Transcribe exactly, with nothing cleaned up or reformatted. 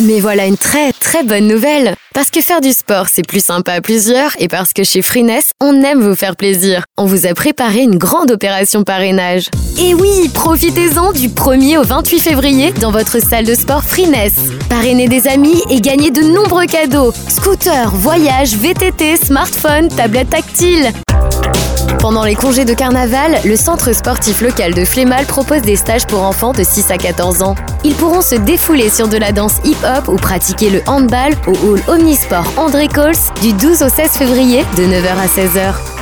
Mais voilà une très très bonne nouvelle. Parce que faire du sport, c'est plus sympa à plusieurs et parce que chez Freeness, on aime vous faire plaisir. On vous a préparé une grande opération parrainage. Et oui, profitez-en du premier au vingt-huit février dans votre salle de sport Freeness. Parrainez des amis et gagnez de nombreux cadeaux. Scooters, voyages, V T T, smartphone, tablettes tactiles. Pendant les congés de carnaval, le centre sportif local de Flémal propose des stages pour enfants de six à quatorze ans. Ils pourront se défouler sur de la danse hip-hop ou pratiquer le handball au hall Omnisport André Cols du douze au seize février de neuf heures à seize heures.